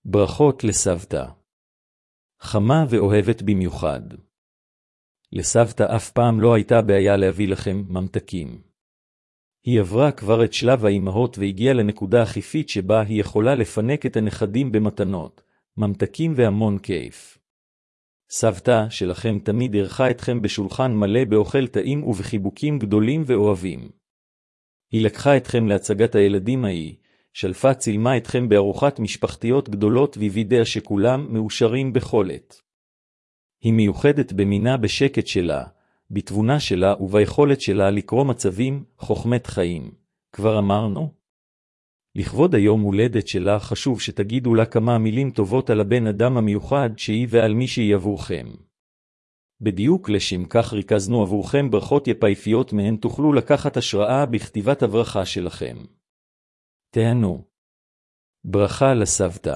ברכות לסבתא. חמה ואוהבת במיוחד. לסבתא אף פעם לא הייתה בעיה להביא לכם ממתקים. היא עברה כבר את שלב האימהות והגיעה לנקודה החיפית שבה היא יכולה לפנק את הנכדים במתנות, ממתקים והמון כיף. סבתא שלכם תמיד ערכה אתכם בשולחן מלא באוכל טעים ובחיבוקים גדולים ואוהבים. היא לקחה אתכם להצגת הילדים ההיא, שלפה צילמה אתכם בארוחת משפחתיות גדולות ווידאה שכולם מאושרים בכל עת. היא מיוחדת במינה בשקט שלה, בתבונה שלה וביכולת שלה לקרוא מצבים, חוכמת חיים. כבר אמרנו? לכבוד היום הולדת שלה חשוב שתגידו לה כמה מילים טובות על הבן אדם המיוחד שהיא ועל מי שהיא עבורכם. בדיוק לשם כך ריכזנו עבורכם ברכות יפהפיות מהן תוכלו לקחת השראה בכתיבת הברכה שלכם. תהנו. ברכה לסבתא.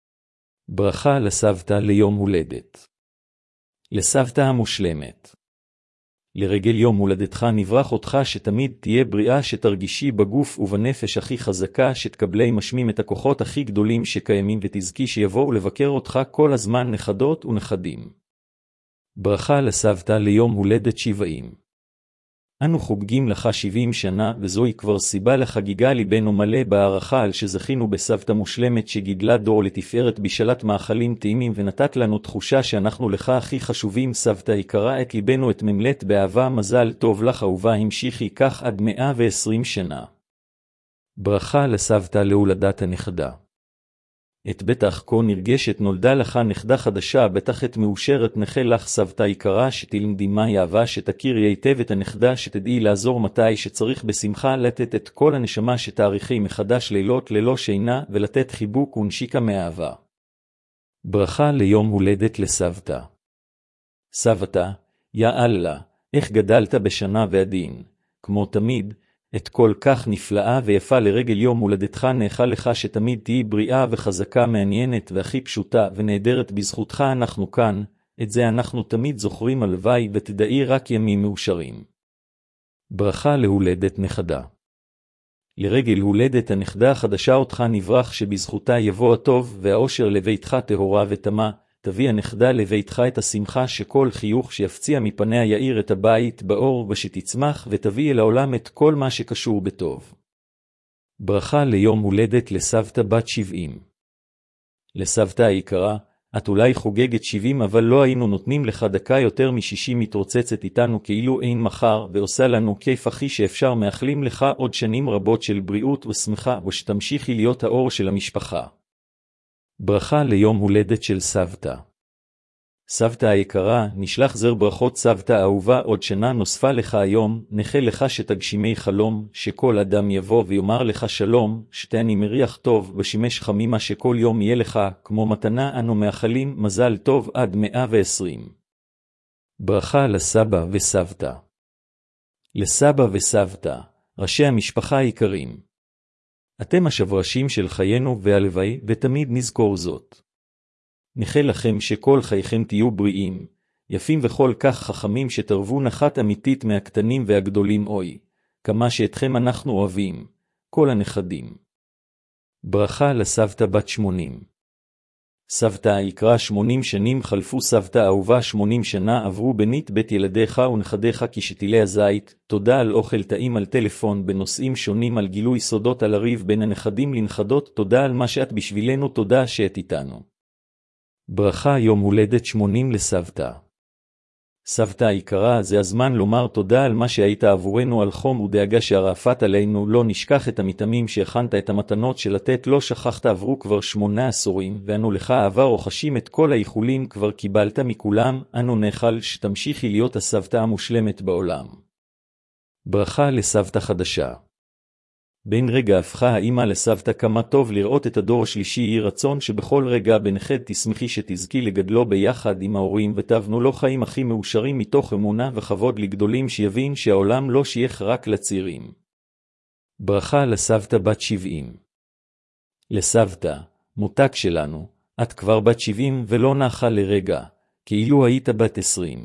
ברכה לסבתא ליום הולדת. לסבתא המושלמת. לרגל יום הולדתך נברך אותך שתמיד תהיה בריאה, שתרגישי בגוף ובנפש הכי חזקה, שתקבלי משמים את הכוחות הכי גדולים שקיימים, ותזכי שיבואו לבקר אותך כל הזמן נכדות ונכדים. ברכה לסבתא ליום הולדת 70. אנו חוגגים לך 70 שנה, וזוהי כבר סיבה לחגיגה. ליבנו מלא בהערכה על שזכינו בסבתא מושלמת שגידלה דור לתפארת בשלט מאכלים טעימים, ונתת לנו תחושה שאנחנו לך הכי חשובים. סבתא יקרה, את ליבנו את ממלאת באהבה. מזל טוב לך אהובה, המשיכי כך עד 120 שנה. ברכה לסבתא להולדת הנכדה. את בטח כה נרגשת, נולדה לך נכדה חדשה, בטח את מאושרת. נחה לך סבתא יקרה, שתלמדי מהי אהבה, שתכירי היטב את הנכדה, שתדעי לעזור מתי שצריך בשמחה, לתת את כל הנשמה, שתאריכי מחדש לילות ללא שינה, ולתת חיבוק ונשיקה מאהבה. ברכה ליום הולדת לסבתא. סבתא, יא אללה, איך גדלת בשנה ועדין, כמו תמיד, את כל כך נפלאה ויפה. לרגל יום הולדתך נאחל לך שתמיד תהי בריאה וחזקה, מעניינת והכי פשוטה ונהדרת. בזכותך אנחנו כאן, את זה אנחנו תמיד זוכרים. הלוואי ותדעי רק ימים מאושרים. ברכה להולדת נכדה. לרגל הולדת הנכדה החדשה אותך נברך, שבזכותה יבוא הטוב והאושר לביתך. טהורה ותמה תביא הנכדה לביתך את השמחה, שכל חיוך שיפציע מפניה יאיר את הבית באור, ושתצמח ותביא אל העולם את כל מה שקשור בטוב. ברכה ליום הולדת לסבתא בת 70. לסבתא היקרה, את אולי חוגגת 70, אבל לא היינו נותנים לך דקה יותר מ60. מתרוצצת איתנו כאילו אין מחר, ועושה לנו כיף הכי שאפשר. מאחלים לך עוד שנים רבות של בריאות ושמחה, ושתמשיכי להיות האור של המשפחה. ברכה ליום הולדת של סבתא. סבתא היקרה, נשלח זר ברכות. סבתא אהובה, עוד שנה נוספה לך היום. נחה לך שתגשימי חלום, שכל אדם יבוא ויאמר לך שלום, שתהני מריח טוב ושימש חמימה, שכל יום יהיה לך כמו מתנה. אנו מאחלים מזל טוב עד 120. ברכה לסבא וסבתא. לסבא וסבתא, ראשי המשפחה היקרים, אתם השברשים של חיינו, והלוואי ותמיד נזכור זאת. נחה לכם שכל חייכם תהיו בריאים, יפים וכל כך חכמים, שתרבו נחת אמיתית מהקטנים והגדולים. אוי, כמה שאתכם אנחנו אוהבים, כל הנכדים. ברכה לסבתא בת 80. סבתא היקרה, 80 שנים חלפו. סבתא אהובה, 80 שנה עברו בנית בית ילדיך ונכדיך כשתילי הזית. תודה על אוכל טעים, על טלפון בנושאים שונים, על גילוי סודות, על הריב בין הנכדים לנכדות. תודה על מה שאת בשבילנו, תודה שאת איתנו. ברכה יום הולדת 80 לסבתא. סבתא היקרה, זה הזמן לומר תודה על מה שהיית עבורנו, על חום ודאגה שהרעפת עלינו. לא נשכח את המטעמים שהכנת, את המתנות שלתת לא שכחת. עברו כבר 8 עשורים, ואנו לך אהבה רוחשים את כל האיחולים כבר קיבלת מכולם. אנו נאחל שתמשיכי להיות הסבתא המושלמת בעולם. ברכה לסבתא חדשה. בין רגע הפכה האמא לסבתא, כמה טוב לראות את הדור השלישי. יהי רצון שבכל רגע בנכד תשמחי, שתזכי לגדלו ביחד עם ההורים, ותבנו לו חיים הכי מאושרים מתוך אמונה וכבוד לגדולים, שיבין שהעולם לא שייך רק לצעירים. ברכה לסבתא בת 70. לסבתא, מותק שלנו, את כבר בת 70 ולא נחה לרגע, כאילו היית בת 20.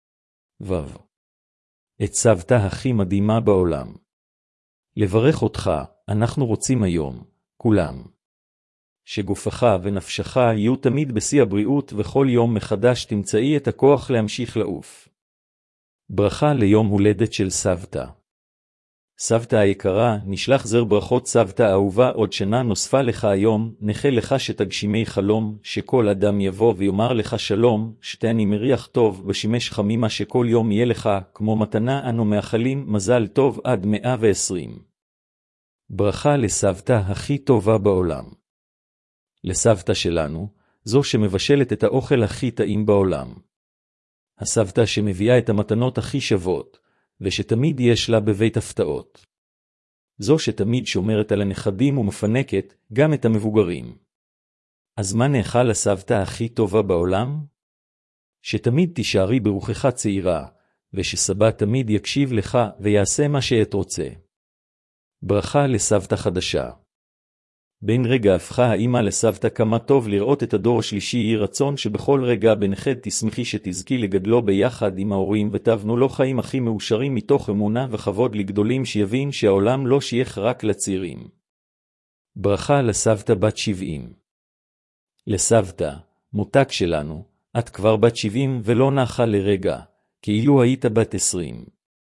את סבתא הכי מדהימה בעולם. לברך אותך, אנחנו רוצים היום, כולם, שגופך ונפשך יהיו תמיד בשיא הבריאות וכל יום מחדש תמצאי את הכוח להמשיך לעוף. ברכה ליום הולדת של סבתא. סבתא היקרה, נשלח זר ברכות סבתא אהובה, עוד שנה נוספה לך היום, נחה לך שתגשימי חלום, שכל אדם יבוא ויאמר לך שלום, שתהני מריח טוב ושימש חמימה, שכל יום יהיה לך, כמו מתנה אנו מאחלים מזל טוב עד 120. ברכה לסבתא הכי טובה בעולם. לסבתא שלנו, זו שמבשלת את האוכל הכי טעים בעולם. הסבתא שמביאה את המתנות הכי שוות, ושתמיד יש לה בבית הפתעות. זו שתמיד שומרת על הנכדים ומפנקת גם את המבוגרים. אז מה נאכל לסבתא הכי טובה בעולם? שתמיד תישארי ברוחך צעירה, ושסבא תמיד יקשיב לך ויעשה מה שאת רוצה. ברכה לסבתא חדשה. בין רגע הפכה האמא לסבתא, כמה טוב לראות את הדור השלישי. יהי רצון שבכל רגע בנכד תשמחי, שתזכי לגדלו ביחד עם ההורים ותבנו לו חיים הכי מאושרים מתוך אמונה וכבוד לגדולים, שיבין שהעולם לא שייך רק לצעירים. ברכה לסבתא בת 70. לסבתא, מותק שלנו, את כבר בת 70 ולא נחה לרגע, כאילו היית בת 20.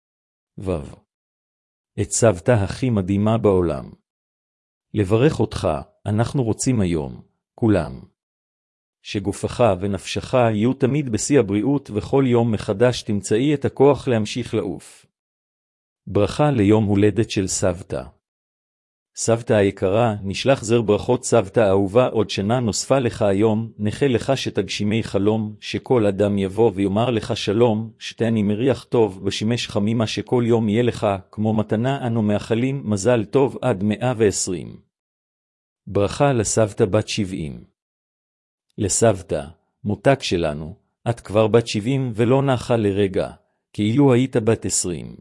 את סבתא הכי מדהימה בעולם. לברך אותך, אנחנו רוצים היום, כולם. שגופך ונפשך יהיו תמיד בשיא הבריאות וכל יום מחדש תמצאי את הכוח להמשיך לעוף. ברכה ליום הולדת של סבתא. סבתא היקרה, נשלח זר ברכות סבתא אהובה, עוד שנה נוספה לך היום, נחה לך שתגשימי חלום, שכל אדם יבוא ויאמר לך שלום, שתהני מריח טוב ושימש חמימה, שכל יום יהיה לך, כמו מתנה אנו מאחלים מזל טוב עד 120. ברכה לסבתא בת 70. לסבתא, מותק שלנו, את כבר בת 70 ולא נחה לרגע, כאילו היית בת 20.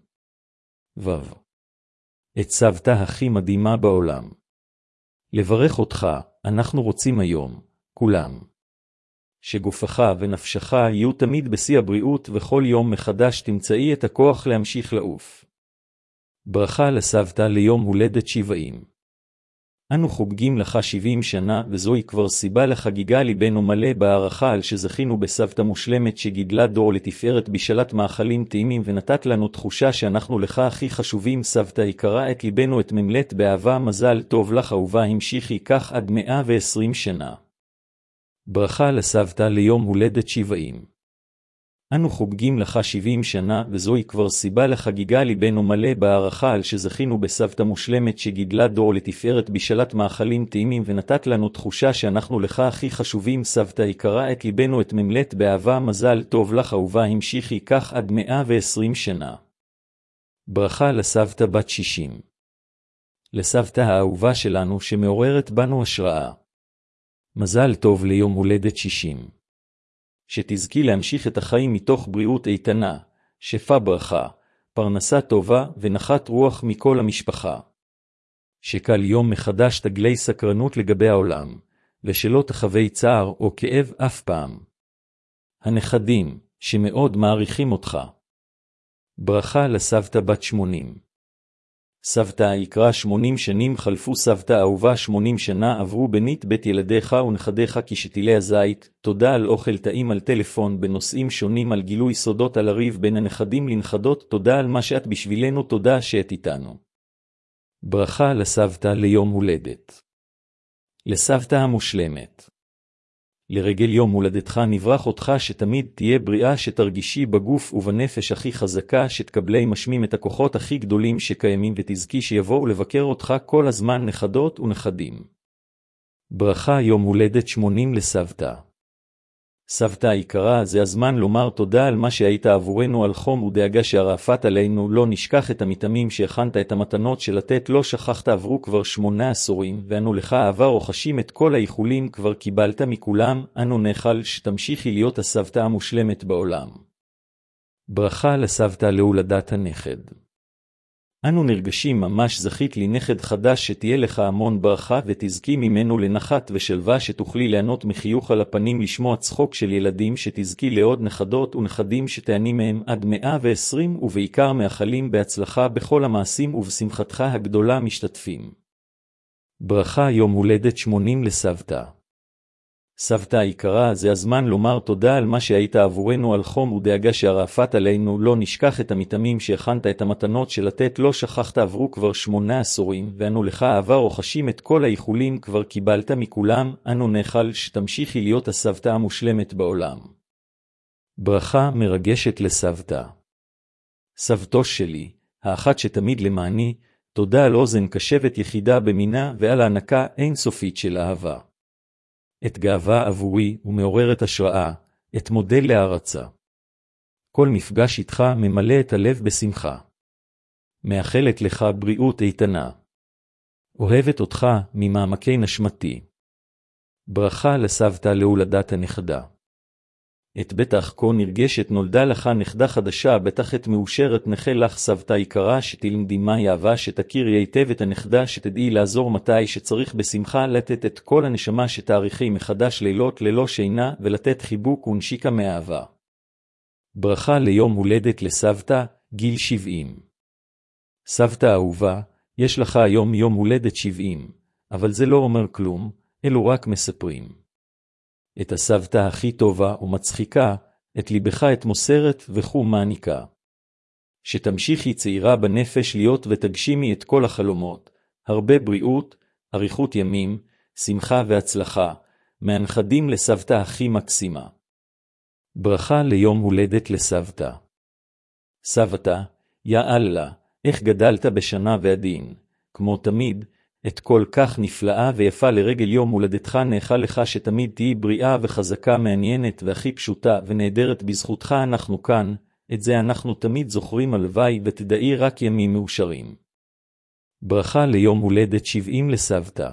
את סבתא הכי מדהימה בעולם. לברך אותך, אנחנו רוצים היום, כולם. שגופך ונפשך יהיו תמיד בשיא הבריאות וכל יום מחדש תמצאי את הכוח להמשיך לעוף. ברכה לסבתא ליום הולדת 70. אנו חוגגים לך 70 שנה, וזוהי כבר סיבה לחגיגה. ליבנו מלא בהערכה על שזכינו בסבתא מושלמת שגידלה דור לתפארת, בשלט מאכלים טעימים, ונתת לנו תחושה שאנחנו לך הכי חשובים. סבתא יקרה, את ליבנו את ממלאת באהבה, מזל טוב לך אהובה, המשיכי כך עד 120 שנה. ברכה לסבתא ליום הולדת 70. אנו חוגגים לך 70 שנה, וזוהי כבר סיבה לחגיגה. ליבנו מלא בהערכה על שזכינו בסבתא מושלמת שגידלה דור לתפארת, בשלט מאכלים טעימים, ונתת לנו תחושה שאנחנו לך הכי חשובים. סבתא יקרה, את ליבנו את ממלאת באהבה, מזל טוב לך אהובה, המשיכי כך עד 120 שנה. ברכה לסבתא בת 60. לסבתא האהובה שלנו שמעוררת בנו השראה. מזל טוב ליום הולדת 60. שתזכי להמשיך את החיים מתוך בריאות איתנה, שפע ברכה, פרנסה טובה ונחת רוח מכל המשפחה. שקל יום מחדש תגלי סקרנות לגבי העולם, ושלא תחווי צער או כאב אף פעם. הנכדים, שמאוד מעריכים אותך. ברכה לסבתא בת 80. סבתא היקרה, 80 שנים חלפו סבתא אהובה, 80 שנה עברו בנית בית ילדיך ונכדיך כשתילי הזית. תודה על אוכל טעים, על טלפון בנושאים שונים, על גילוי סודות, על הריב בין הנכדים לנכדות. תודה על מה שאת בשבילנו, תודה שאת איתנו. ברכה לסבתא ליום הולדת. לסבתא המושלמת. לרגל יום הולדתך נברך אותך שתמיד תהיה בריאה, שתרגישי בגוף ובנפש הכי חזקה, שתקבלי משמים את הכוחות הכי גדולים שקיימים, ותזכי שיבואו לבקר אותך כל הזמן נכדות ונכדים. ברכה יום הולדת 80 לסבתא. סבתא היקרה, זה הזמן לומר תודה על מה שהיית עבורנו, על חום ודאגה שהרעפת עלינו. לא נשכח את המטעמים שהכנת, את המתנות שלתת לא שכחת. עברו כבר 8 עשורים, ואנו לך אהבה רוחשים את כל האיחולים כבר קיבלת מכולם. אנו נאחל שתמשיכי להיות הסבתא המושלמת בעולם. ברכה לסבתא להולדת הנכד. אנו נרגשים ממש, זכית לי נכד חדש, שתהיה לך המון ברכה ותזכי ממנו לנחת ושלווה, שתוכלי ליהנות מחיוך על הפנים, לשמוע צחוק של ילדים, שתזכי לעוד נכדות ונכדים שתעני מהם עד 120, ובעיקר מאחלים בהצלחה בכל המעשים ובשמחתך הגדולה משתתפים. ברכה יום הולדת 80 לסבתא. סבתא היקרה, זה הזמן לומר תודה על מה שהיית עבורנו, על חום ודאגה שהרעפת עלינו. לא נשכח את המטעמים שהכנת, את המתנות שלתת לא שכחת. עברו כבר 8 עשורים, ואנו לך אהבה רוחשים את כל האיחולים כבר קיבלת מכולם. אנו נאחל שתמשיכי להיות הסבתא המושלמת בעולם. ברכה מרגשת לסבתא. סבתו שלי, האחת שתמיד למעני, תודה על אוזן קשבת יחידה במינה ועל הענקה אינסופית של אהבה. את גאווה עבורי ומעוררת השראה, את מודל להערצה. כל מפגש איתך ממלא את הלב בשמחה. מאחלת לך בריאות איתנה. אוהבת אותך ממעמקי נשמתי. ברכה לסבתא להולדת הנכדה. את בטח כה נרגשת, נולדה לך נכדה חדשה, בטח את מאושרת. נחה לך סבתא יקרה, שתלמדי מהי אהבה, שתכירי היטב את הנכדה, שתדעי לעזור מתי שצריך בשמחה, לתת את כל הנשמה, שתאריכי מחדש לילות ללא שינה, ולתת חיבוק ונשיקה מאהבה. ברכה ליום הולדת לסבתא, גיל 70. סבתא אהובה, יש לך היום יום הולדת 70, אבל זה לא אומר כלום, אלו רק מספרים. את הסבתא הכי טובה ומצחיקה, את ליבך את מוסרת וכו מעניקה. שתמשיכי צעירה בנפש להיות ותגשימי את כל החלומות, הרבה בריאות, אריכות ימים, שמחה והצלחה, מהנכדים לסבתא הכי מקסימה. ברכה ליום הולדת לסבתא. סבתא, יא אללה, איך גדלת בשנה ועדין, כמו תמיד, את כל כך נפלאה ויפה לרגל יום הולדתך. נאחל לך שתמיד תהי בריאה וחזקה, מעניינת והכי פשוטה ונהדרת. בזכותך אנחנו כאן, את זה אנחנו תמיד זוכרים. הלוואי ותדעי רק ימים מאושרים. ברכה ליום הולדת 70 לסבתא.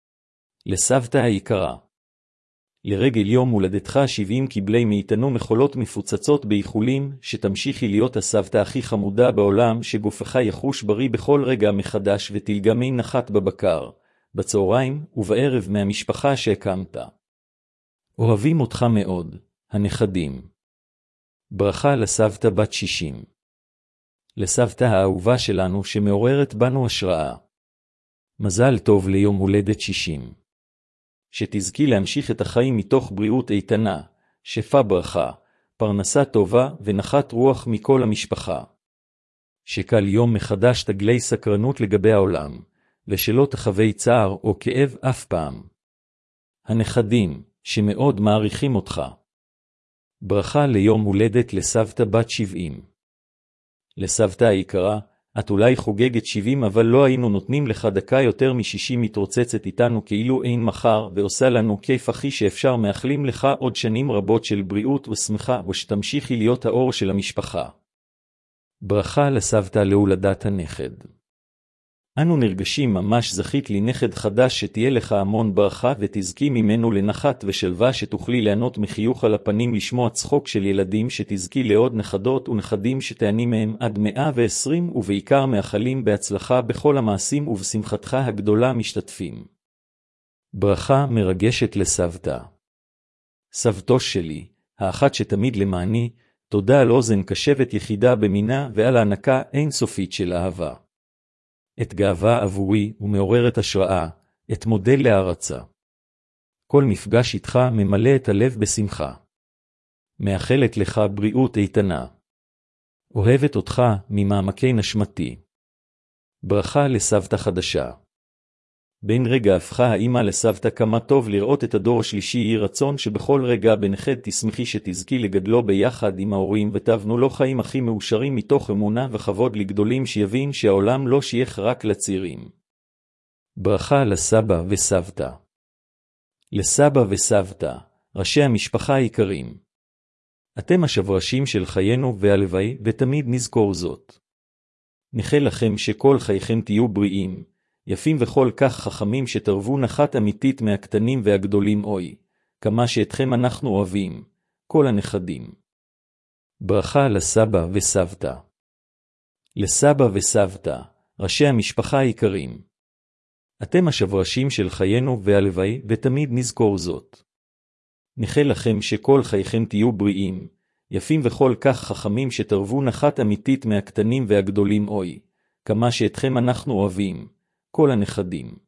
לסבתא היקרה, לרגל יום הולדתך 70 קיבלי מאיתנו מחולות מפוצצות באיחולים, שתמשיכי להיות הסבתא הכי חמודה בעולם, שגופך יחוש בריא בכל רגע מחדש, ותלגמי נחת בבקר, בצהריים ובערב מהמשפחה שהקמת. אוהבים אותך מאוד, הנכדים. ברכה לסבתא בת 60. לסבתא האהובה שלנו שמעוררת בנו השראה. מזל טוב ליום הולדת 60. שתזכי להמשיך את החיים מתוך בריאות איתנה, שפע ברכה, פרנסה טובה ונחת רוח מכל המשפחה. שקל יום מחדש תגלי סקרנות לגבי העולם, ושלא תחווי צער או כאב אף פעם. הנכדים, שמאוד מעריכים אותך. ברכה ליום הולדת לסבתא בת 70. לסבתא היקרה, את אולי חוגגת 70, אבל לא היינו נותנים לך דקה יותר מ-60. מתרוצצת איתנו כאילו אין מחר, ועושה לנו כיף הכי שאפשר. מאחלים לך עוד שנים רבות של בריאות ושמחה, ושתמשיכי להיות האור של המשפחה. ברכה לסבתא להולדת הנכד. אנו נרגשים ממש, זכית לי נכד חדש, שתהיה לך המון ברכה ותזכי ממנו לנחת ושלווה, שתוכלי לענות מחיוך על הפנים, לשמוע צחוק של ילדים, שתזכי לעוד נכדות ונכדים שתעני מהם עד 120, ובעיקר מאחלים בהצלחה בכל המעשים ובשמחתך הגדולה משתתפים. ברכה מרגשת לסבתא. סבתו שלי, האחת שתמיד למעני, תודה על אוזן קשבת יחידה במינה ועל הענקה אינסופית של אהבה. את גאווה עבורי ומעוררת השראה, את מודל להערצה. כל מפגש איתך ממלא את הלב בשמחה. מאחלת לך בריאות איתנה. אוהבת אותך ממעמקי נשמתי. ברכה לסבתא חדשה. בין רגע הפכה האמא לסבתא, כמה טוב לראות את הדור השלישי. יהי רצון שבכל רגע בנכד תשמחי, שתזכי לגדלו ביחד עם ההורים, ותבנו לו חיים הכי מאושרים מתוך אמונה וכבוד לגדולים, שיבין שהעולם לא שייך רק לצעירים. ברכה לסבא וסבתא. לסבא וסבתא, ראשי המשפחה היקרים. אתם השברשים של חיינו והלוואי ותמיד נזכור זאת. נאחל לכם שכל חייכם תהיו בריאים, יפים וכל כך חכמים, שתרבו נחת אמיתית מהקטנים והגדולים. אוי, כמה שאתכם אנחנו אוהבים, כל הנכדים. ברכה לסבא וסבתא. לסבא וסבתא, ראשי המשפחה היקרים. אתם השברשים של חיינו והלוואי ותמיד נזכור זאת. נאחל לכם שכל חייכם תהיו בריאים, יפים וכל כך חכמים, שתרבו נחת אמיתית מהקטנים והגדולים. אוי, כמה שאתכם אנחנו אוהבים, כל הנכדים.